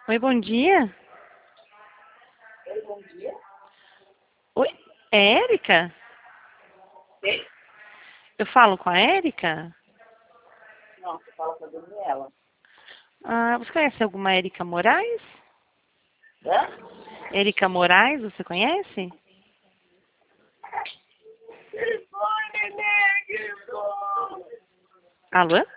Oi, bom dia. Oi, bom dia. Oi, é Érica? Quem? Eu falo com a Érica? Não, você fala com a Daniela. Ah, você conhece alguma Érica Moraes? Hã? Érica Moraes, você conhece? Que foi, neném? Que foi? Alô?